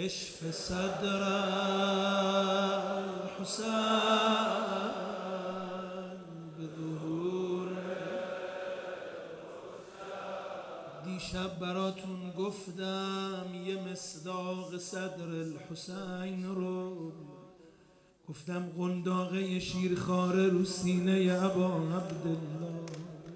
اشف صدر الحسین به ظهور. دیشب براتون گفتم یه مصداق صدر الحسین رو، گفتم قنداقه شیرخواره رو سینه ابا عبدالله.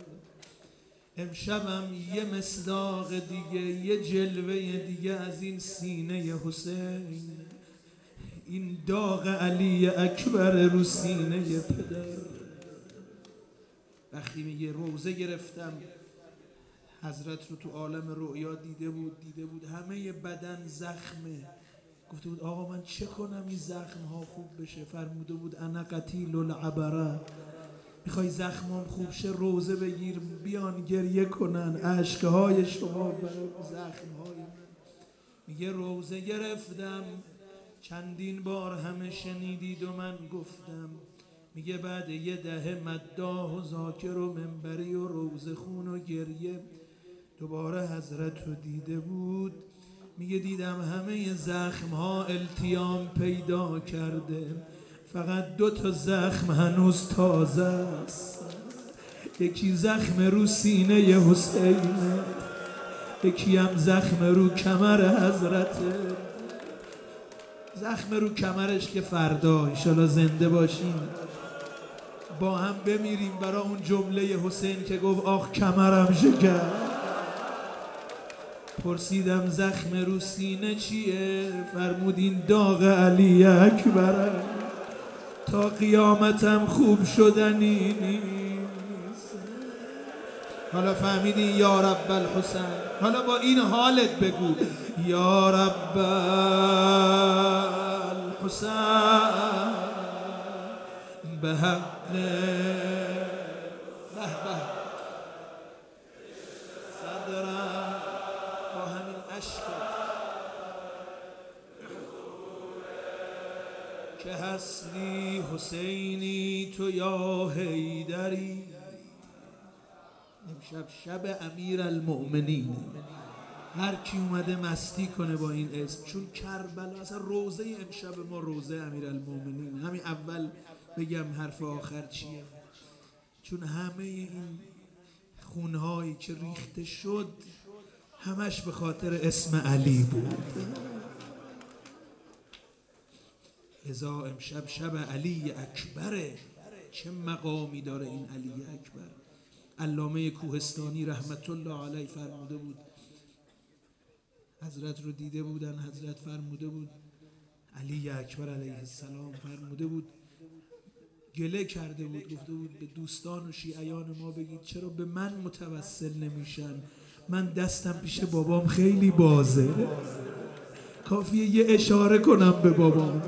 امشبم یه مصداق دیگه، یه جلوه دیگه از این سینه حسین، این داغ علی اکبر رو سینه پدر. وقتی میگه روزه گرفتم، حضرت رو تو عالم رؤیا دیده بود همه بدن زخمه. گفته بود آقا من چه کنم این زخم ها خوب بشه؟ فرموده بود انا قتیل العبره، میخوای زخمام خوب شه روزه بگیر، بیان گریه کنن اشکهای شما برای زخمهای من. میگه روزه گرفتم، چندین بار همه شنیدید و من گفتم. میگه بعد یه دهه مداح و ذاکر و منبری و روزه خون و گریه دوباره حضرت رو دیده بود. میگه دیدم همه زخمها التیام پیدا کرده، فقط 2 زخم هنوز تازه است. یکی زخم رو سینه حسینه، یکی هم زخم رو کمر حضرته. زخم رو کمرش که فردا انشالله زنده باشیم با هم بمیریم برای اون جمله حسین که گفت آخ کمرم شکست. پرسیدم زخم رو سینه چیه؟ فرمود این داغ علی اکبره، تا قیامتم خوب شدنی نیست. حالا فهمیدین یا رب الحسین؟ حالا با این حالت بگو یا رب الحسین به حق صدرم. با همین عشقت که هستی حسینی تو یا حیدری. امشب شب امیر المؤمنین، هر کی اومده مستی کنه با این اسم، چون کربلا اصلا روزه امشب ما روزه امیر المؤمنین. همین اول بگم حرف آخر چیه، چون همه این خونهایی که ریخته شد همش به خاطر اسم علی بود. ازا امشب شب علی اکبره، چه مقامی داره این علی اکبر. علامه کوهستانی رحمت الله علیه فرموده بود، حضرت رو دیده بودن، حضرت فرموده بود، علی اکبر علیه السلام فرموده بود، گله کرده بود، گفته بود به دوستان و شیعیان ما بگید چرا به من متوسل نمیشن، من دستم پیش بابام خیلی بازه، کافیه یه اشاره کنم به بابام.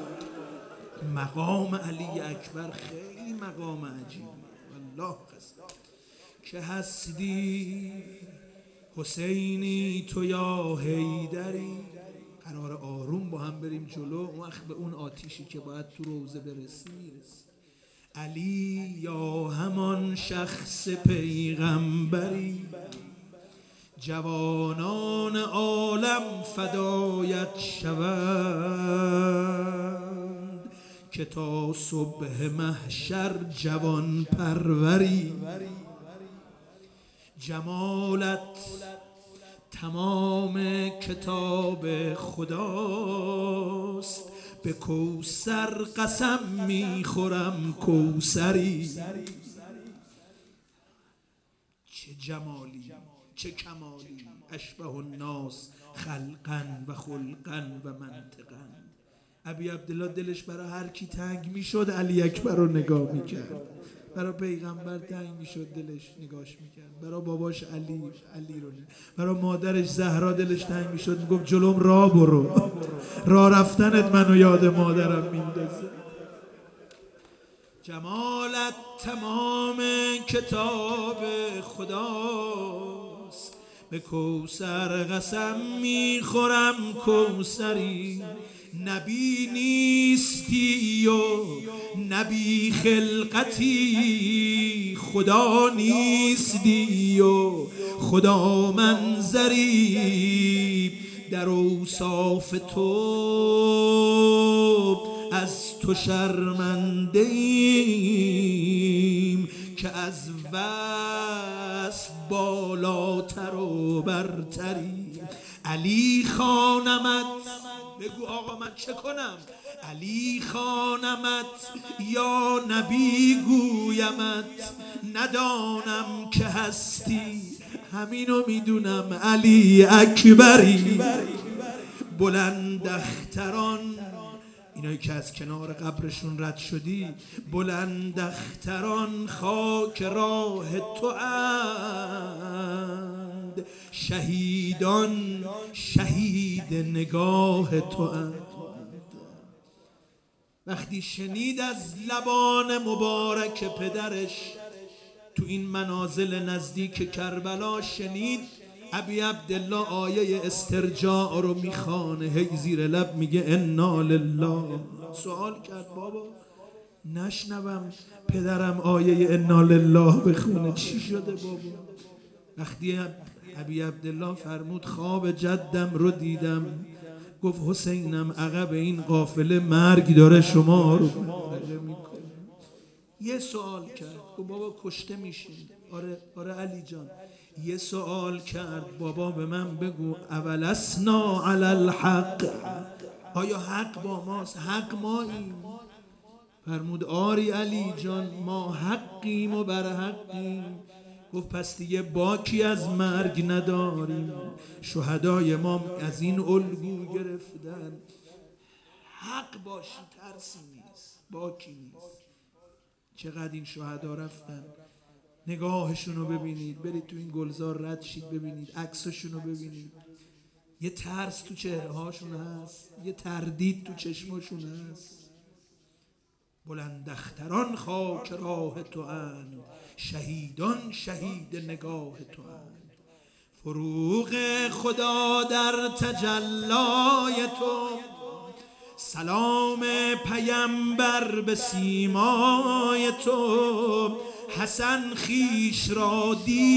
مقام علی اکبر خیلی مقام عجیبی، والله قسم. که هستی حسینی تو یا حیدری. قرار آروم با هم بریم جلو، اون وقت به اون آتیشی که باید تو روزه برسی میرسی. علی یا همان شخص پیغمبری، جوانان عالم فدایت شوند، که تا صبح محشر جوان پروری. جمالت تمام کتاب خداست، به کوثر قسم میخورم کوثری. چه جمالی چه کمالی، اشبه الناس خلقا و خلقا و منطقا. ابی عبدالله دلش برای هر کی تنگ میشد علی اکبر رو نگاه میکرد، برای پیغمبر تنگ میشد دلش نگاش میکرد، برای باباش علی رو نگاه، برای مادرش زهرا دلش تنگ میشد میگفت جلوم راه برو، راه رفتنت منو یاد مادرم میندازه. جمالت تمام کتاب خداست، به کوثر قسم میخورم کوثری. نبی نیستی و نبی خلقتی، خدا نیستی و خدا منظری. در اوصاف تو از تو شرمنده ایم که از وصف بالاتر و برتری. علی خانمت، بگو آقا من چه کنم؟ علی خانمت یا نبی گویمت، ندانم که هستی همینو میدونم علی اکبری. بلند اختران، اینایی که از کنار قبرشون رد شدی، بلند اختران خاک راه تو اند، شهیدان شهید نگاه تو اند. وقتی شنید از لبان مبارک پدرش تو این منازل نزدیک کربلا، شنید ابی عبدالله آیه استرجاع رو میخوانه، هی زیر لب میگه انا لله. سوال کرد بابا نشنوم پدرم آیه انا لله بخونه، چی شده بابا؟ وقتی ابی عبدالله فرمود خواب جدم رو دیدم، گفت حسینم عقب این قافله مرگ داره شما رو میکنه. یه سوال کرد، گفت بابا کشته میشین؟ آره علی جان. یه سوال کرد، بابا به من بگو اولسنا علی الحق، آیا حق با ماست؟ حق ماییم؟ فرمود آری علی جان ما حقیم و بر حقیم. گفت پس دیگه باکی از مرگ نداریم، شهدای ما از این الگو گرفتن. حق باشی ترسی نیست، باکی نیست. چقدر این شهدا رفتن، نگاهشون رو ببینید، برید تو این گلزار رد شید ببینید عکسشون رو ببینید، یه ترس تو چهره هاشون هست، یه تردید تو چشمشون هست. بلند اختران خاک راه تو اند، شهیدان شهید نگاه تو اند. فروغ خدا در تجلای تو، سلام پیمبر به سیمای تو. حسن خیش را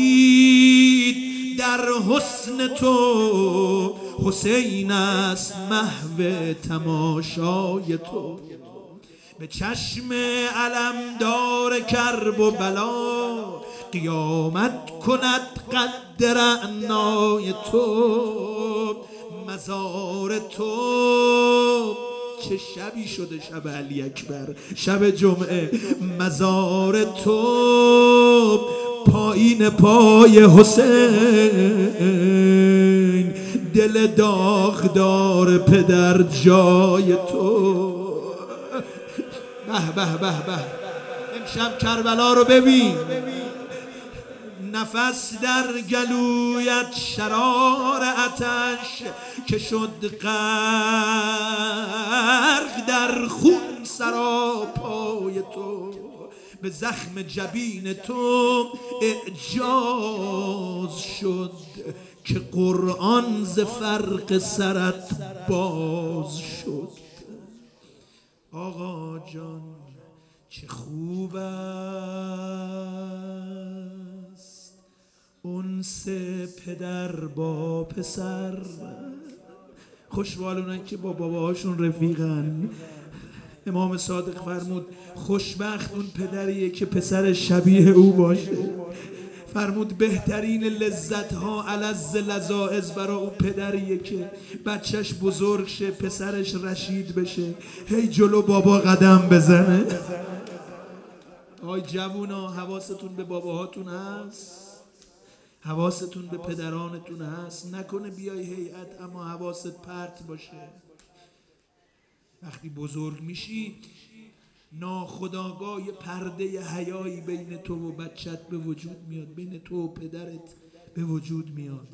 دید در حسن تو، حسین است محو تماشای تو. به چشم علمدار کرب و بلا، قیامت کند قد رعنای تو. مزار تو چه شبی شده، شب علی اکبر، شب جمعه. مزار تو پایین پای حسین، دل داغدار پدر جای تو. به به به به، امشب کربلا رو ببین. نفس در گلویت شرار آتش، که شد غرق در خون سراپای تو. به زخم جبین تو اعجاز شد، که قرآن ز فرق سرت باز شد. آقا جان چه خوب است انس پدر با پسر. خوشحالونن که با باباهاشون رفیقن. امام صادق فرمود خوشبخت اون پدریه که پسر شبیه او باشه. فرمود بهترین لذت ها الذ لذائذ برای اون پدریه که بچهش بزرگ شه، پسرش رشید بشه، هی جلو بابا قدم بزنه. آی جوونا حواستون به باباهاتون هست؟ حواستون به پدرانتون هست؟ نکنه بیای هیئت اما حواست پرت باشه. وقتی بزرگ میشی ناخودآگاه یه پرده حیایی بین تو و بچت به وجود میاد، بین تو و پدرت به وجود میاد.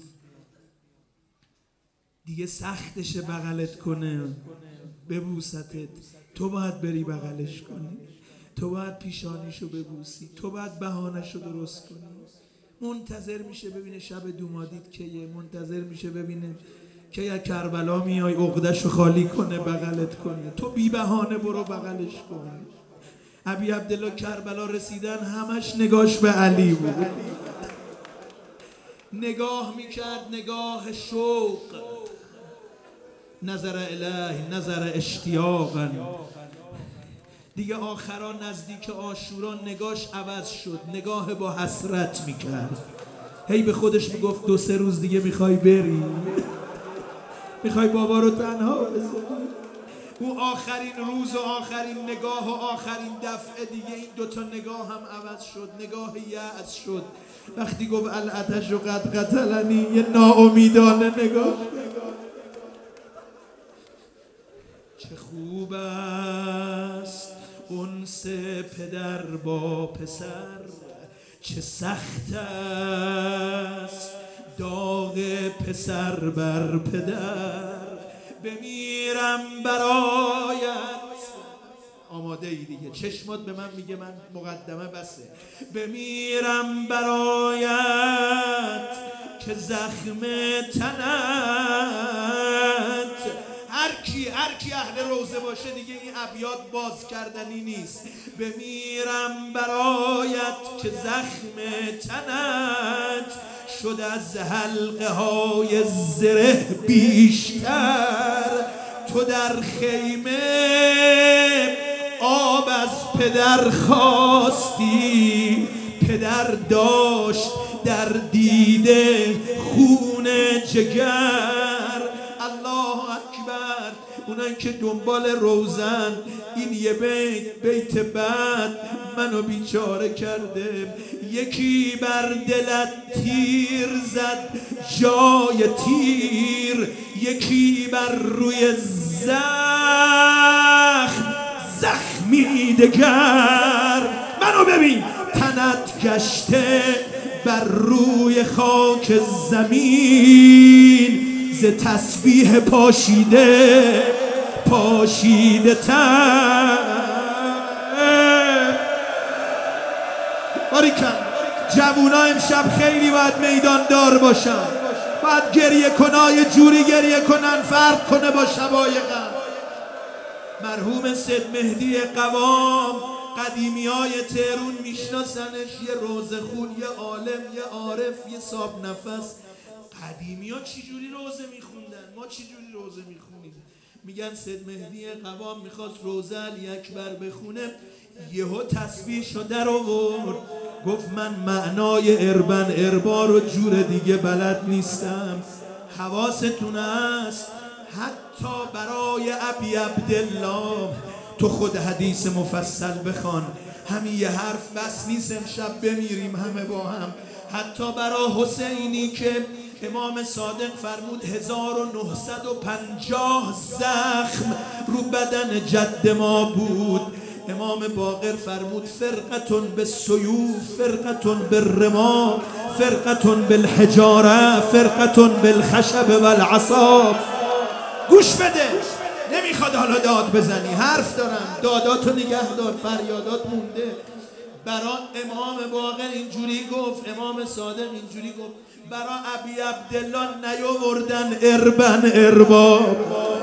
دیگه سختشه بغلت کنه، ببوستت، تو باید بری بغلش کنی، تو باید پیشانیشو ببوسی، تو باید بهانه‌شو درست کنی. منتظر میشه ببینه شب دومادید کیه، منتظر میشه ببینه که از کربلا میای عقده‌شو خالی کنه بغلت کنه، تو بی بهانه برو بغلش کن. ابی عبدالله کربلا رسیدن همش نگاش به علی بود، نگاه میکرد نگاه شوق. نظر الیه نظر اشتیاقا. دیگه آخرا نزدیک عاشورا نگاش عوض شد، نگاه با حسرت میکرد. هی به خودش میگفت 2-3 روز دیگه میخوای بری، میخوای بابا رو تنها بذاری. اون آخرین روز و آخرین نگاه و آخرین دفعه دیگه این 2 تا نگاه هم عوض شد، نگاه یأس شد. وقتی گفت العطش و قد قتلنی، یه ناامیدانه نگاه. چه خوب است انس پدر با پسر، چه سخت است داغ پسر بر پدر. بمیرم برایت. آماده ای دیگه، چشمات به من میگه من مقدمه بسه. بمیرم برایت که زخم تنت. هر کی اهل روزه باشه دیگه این ابیات باز کردنی نیست. بمیرم برایت که زخم تنت، شد از حلقه های زره بیشتر. تو در خیمه آب از پدر خواستی، پدر داشت در دیده خون جگر. الله اکبر. اونایی که دنبال روزن، این یه بیت بعد منو بیچاره کرده. یکی بر دلت تیر زد جای تیر، یکی بر روی زخمی دگر. منو ببین تنت گشته بر روی خاک زمین، ز تسبیح پاشیده تر. باریکن. جوونا امشب خیلی باید میدان دار باشن، باید گریه کنای جوری گریه کنن فرق کنه با شبایقم. مرحوم سید مهدی قوام، قدیمی های تهرون میشناسنش، یه روزخون، یه عالم، یه عارف، یه صاحب نفس. قدیمی ها چی جوری روزه میخوندن، ما چی جوری روزه میخونیم. میگن سید مهدی قوام میخواست روزه علی اکبر بخونه، یهو تسبیحشو در آورد، گفت من معنای اربا رو جور دیگه بلد نیستم. حواستون هست حتی برای ابی عبدالله تو خود حدیث مفصل بخوان، همین یه حرف بس نیست امشب بمیریم همه با هم. حتی برای حسینی که امام صادق فرمود 1950 زخم رو بدن جد ما بود، امام باقر فرمود فرقتون بالسیوف، فرقتون بالرما، فرقتون بالحجاره، فرقتون بالخشب والعصا. گوش بده، نمیخواد حالا داد بزنی، حرف دارم، داداتو نگه دار، فریادات مونده. برا امام باقر اینجوری گفت، امام صادق اینجوری گفت، برا ابی عبدالله نیاوردن ارباب،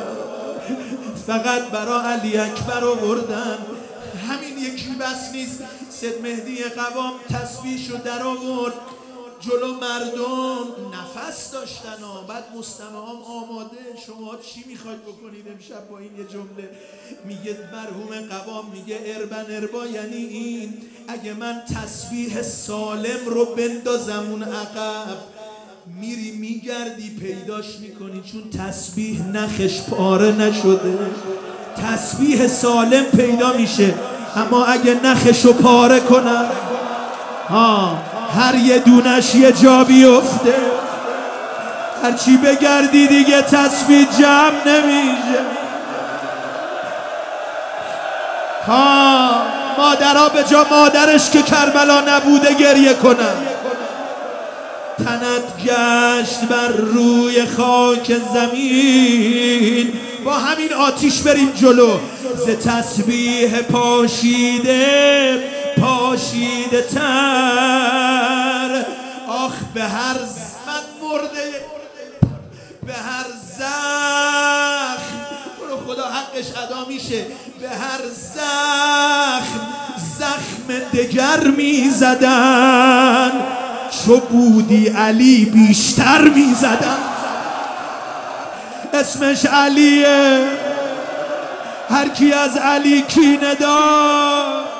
فقط برا علی اکبر آوردن. همین یکی بس نیست. سید مهدی قوام تسبیحشو در آورد جلو مردم، نفس داشتن ها. بعد مستمعام آماده، شما چی میخواید بکنید امشب با این یه جمله؟ میگه مرحوم قوام میگه اربا یعنی این، اگه من تسبیح سالم رو بندازم اون عقب، میری میگردی پیداش میکنی، چون تسبیح نخش پاره نشده. تسبیح سالم پیدا میشه، اما اگه نخشو پاره کنم هر یه دونش یه جا بیفته، هرچی بگردی دیگه تسبیح جمع نمیشه. مادرها به جا مادرش که کربلا نبوده گریه کنن. تنت گشت بر روی خاک زمین، با همین آتیش بریم جلو. ز تسبیح پاشیده تر. آخ به هر من مرده، به هر زخم، برو خدا حقش ادا میشه، به هر زخم دگر میزدن، چو بودی علی بیشتر میزدن. اسمش علیه، هر کی از علی کینه دار